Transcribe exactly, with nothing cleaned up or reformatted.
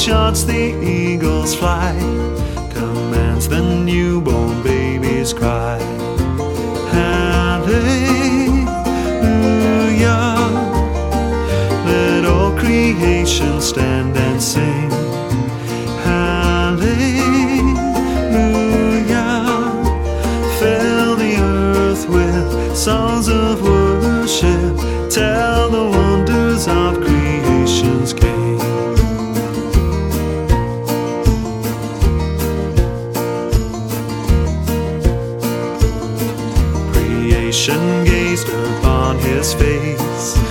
charts the eagle's flight, commands the newborn baby's cry. Hallelujah, let all creation stand and sing. Hallelujah, fill the earth with songs of worship, tell the wonders of creation's King. Creation gazed upon his face,